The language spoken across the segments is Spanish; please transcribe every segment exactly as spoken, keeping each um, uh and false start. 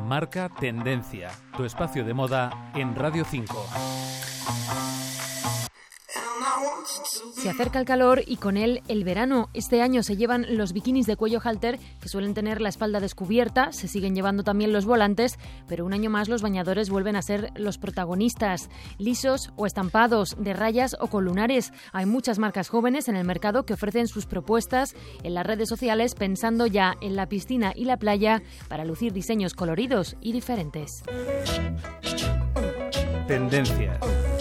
Marca Tendencia, tu espacio de moda en Radio cinco. Se acerca el calor y con él el verano. Este año se llevan los bikinis de cuello halter, que suelen tener la espalda descubierta, se siguen llevando también los volantes, pero un año más los bañadores vuelven a ser los protagonistas. Lisos o estampados, de rayas o con lunares. Hay muchas marcas jóvenes en el mercado que ofrecen sus propuestas en las redes sociales pensando ya en la piscina y la playa para lucir diseños coloridos y diferentes. Tendencias.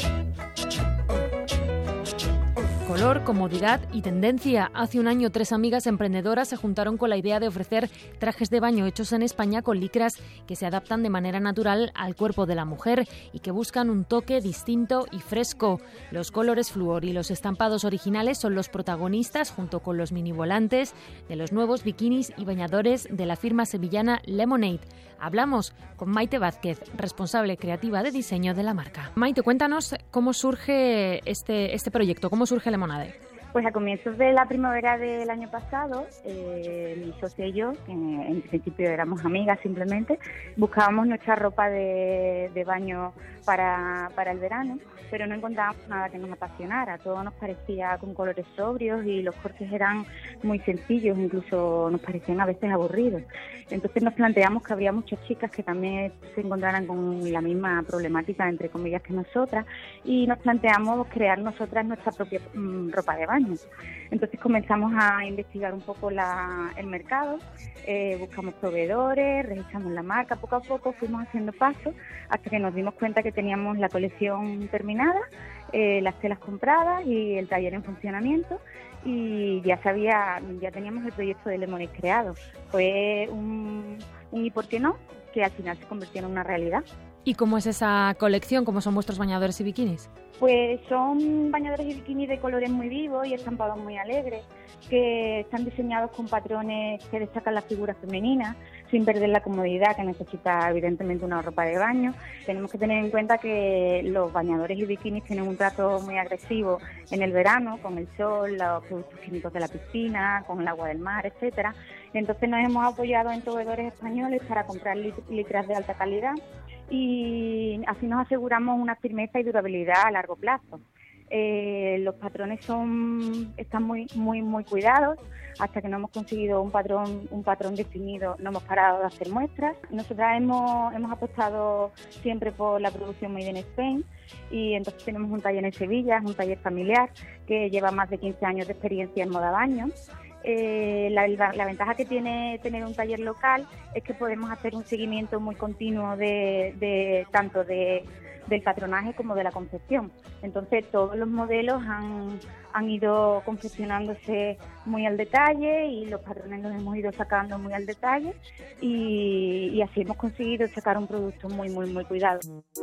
Color, comodidad y tendencia. Hace un año, tres amigas emprendedoras se juntaron con la idea de ofrecer trajes de baño hechos en España con licras que se adaptan de manera natural al cuerpo de la mujer y que buscan un toque distinto y fresco. Los colores fluor y los estampados originales son los protagonistas, junto con los mini volantes, de los nuevos bikinis y bañadores de la firma sevillana Lemonade. Hablamos con Maite Vázquez, responsable creativa de diseño de la marca. Maite, cuéntanos cómo surge este, este proyecto, cómo surge Lemonade. Pues a comienzos de la primavera del año pasado, eh, mi socia y yo, que en principio éramos amigas simplemente, buscábamos nuestra ropa de, de baño para, para el verano, pero no encontrábamos nada que nos apasionara. Todo nos parecía con colores sobrios y los cortes eran muy sencillos, incluso nos parecían a veces aburridos. Entonces nos planteamos que habría muchas chicas que también se encontraran con la misma problemática, entre comillas, que nosotras, y nos planteamos crear nosotras nuestra propia mmm, ropa de baño. Entonces comenzamos a investigar un poco la, el mercado, eh, buscamos proveedores, registramos la marca, poco a poco fuimos haciendo pasos hasta que nos dimos cuenta que teníamos la colección terminada, eh, las telas compradas y el taller en funcionamiento, y ya sabía, ya teníamos el proyecto de Lemonade creado. Fue un, un y por qué no, que al final se convirtió en una realidad. ¿Y cómo es esa colección? ¿Cómo son vuestros bañadores y bikinis? Pues son bañadores y bikinis de colores muy vivos y estampados muy alegres, que están diseñados con patrones que destacan la figura femenina, sin perder la comodidad que necesita evidentemente una ropa de baño. Tenemos que tener en cuenta que los bañadores y bikinis tienen un trato muy agresivo en el verano, con el sol, los productos químicos de la piscina, con el agua del mar, etcétera. Entonces nos hemos apoyado en proveedores españoles para comprar licras de alta calidad, y así nos aseguramos una firmeza y durabilidad a largo plazo. Eh, los patrones son están muy muy muy cuidados. Hasta que no hemos conseguido un patrón un patrón definido, no hemos parado de hacer muestras. Nosotras hemos hemos apostado siempre por la producción Made in Spain, y entonces tenemos un taller en Sevilla, es un taller familiar que lleva más de quince años de experiencia en moda baño. Eh, la, la ventaja que tiene tener un taller local es que podemos hacer un seguimiento muy continuo de, de tanto de, del patronaje como de la confección. Entonces todos los modelos han, han ido confeccionándose muy al detalle y los patrones los hemos ido sacando muy al detalle, y, y así hemos conseguido sacar un producto muy muy muy cuidado.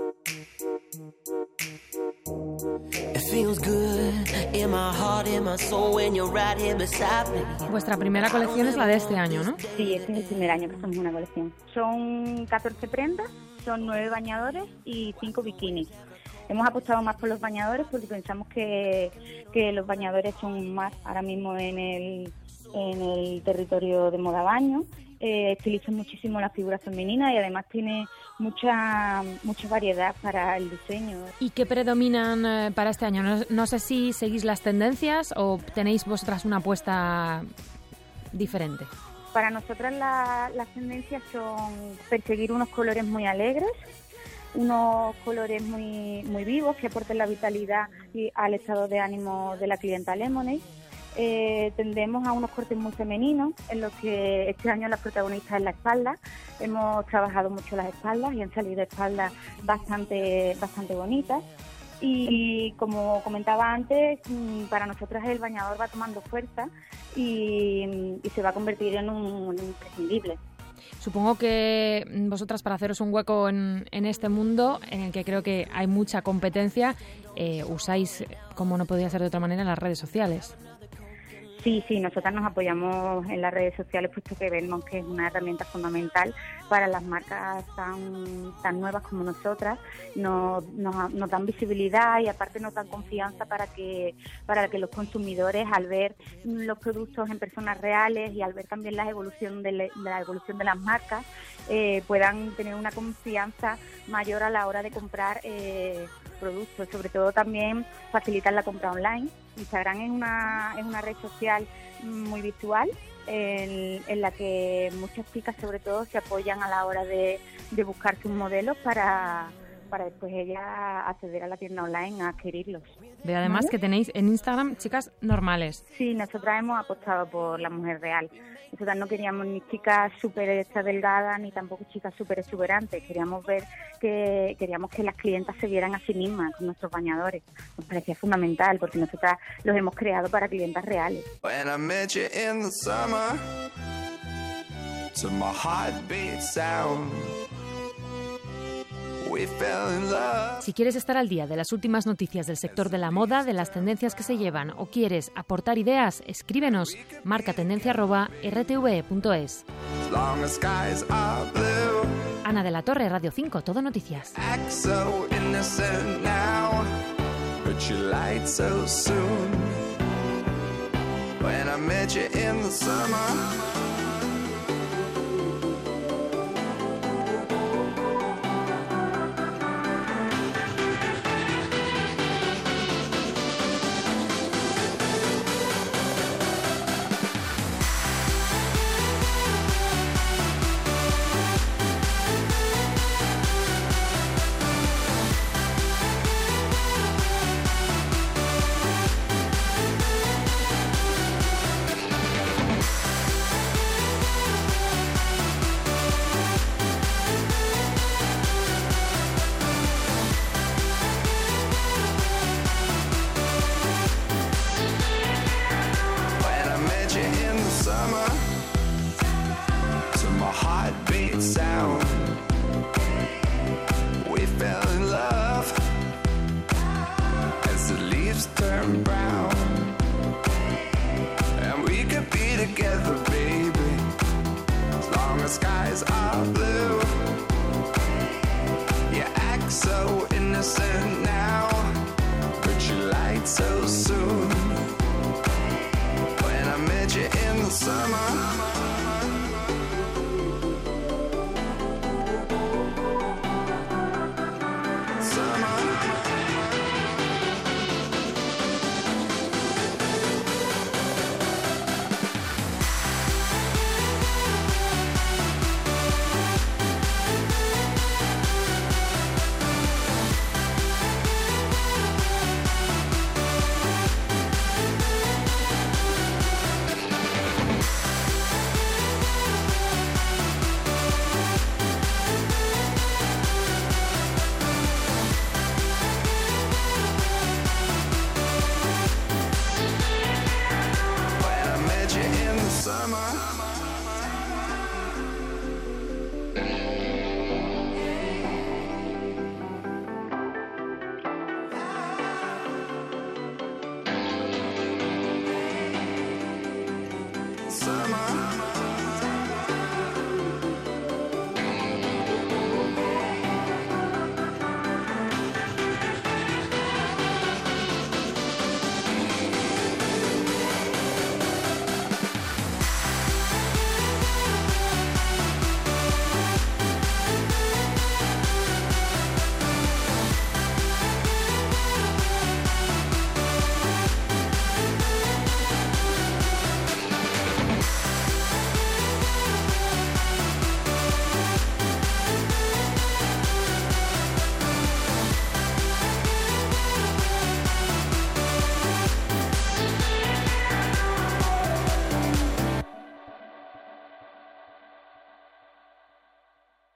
Vuestra primera colección es la de este año, ¿no? Sí, este es el primer año que hacemos una colección. Son catorce prendas, son nueve bañadores y cinco bikinis. Hemos apostado más por los bañadores porque pensamos que, que los bañadores son más ahora mismo en el, en el territorio de moda baño. Eh, estilizan muchísimo la figura femenina y además tiene mucha mucha variedad para el diseño. ¿Y qué predominan eh, para este año? No, no sé si seguís las tendencias o tenéis vosotras una apuesta diferente. Para nosotras la, las tendencias son perseguir unos colores muy alegres, unos colores muy muy vivos que aporten la vitalidad y al estado de ánimo de la clienta Lemonade. Eh, tendemos a unos cortes muy femeninos, en los que este año las protagonistas es la espalda. Hemos trabajado mucho las espaldas y han salido espaldas bastante bastante bonitas. Y, y como comentaba antes, para nosotros el bañador va tomando fuerza y, y se va a convertir en un, un imprescindible. Supongo que vosotras, para haceros un hueco en, en este mundo, en el que creo que hay mucha competencia, eh, usáis, como no podía ser de otra manera, las redes sociales. Sí, sí, nosotras nos apoyamos en las redes sociales, puesto que vemos que es una herramienta fundamental para las marcas tan tan nuevas como nosotras. Nos, nos, nos dan visibilidad y aparte nos dan confianza para que para que los consumidores, al ver los productos en personas reales y al ver también la evolución de, le, la evolución de las marcas, eh, puedan tener una confianza mayor a la hora de comprar eh, productos. Sobre todo también facilitar la compra online. Instagram es una es una red social muy visual en, en la que muchas chicas sobre todo se apoyan a la hora de, de buscar sus modelos para, para después ellas acceder a la tienda online a adquirirlos. Veo además ¿Vale? que tenéis en Instagram chicas normales. Sí, nosotras hemos apostado por la mujer real. Nosotras no queríamos ni chicas súper extra delgadas ni tampoco chicas súper exuberantes. Queríamos ver que queríamos que las clientas se vieran a sí mismas con nuestros bañadores. Nos parecía fundamental porque nosotras los hemos creado para clientas reales. When I met you in the summer, to my heartbeat sound, we fell in love. Si quieres estar al día de las últimas noticias del sector de la moda, de las tendencias que se llevan o quieres aportar ideas, escríbenos marcatendencia arroba r t v punto es. As long as skies are blue. Ana de la Torre, Radio cinco, Todo Noticias. Act so innocent now, but you lied so soon. When I met you in the summer. Summer.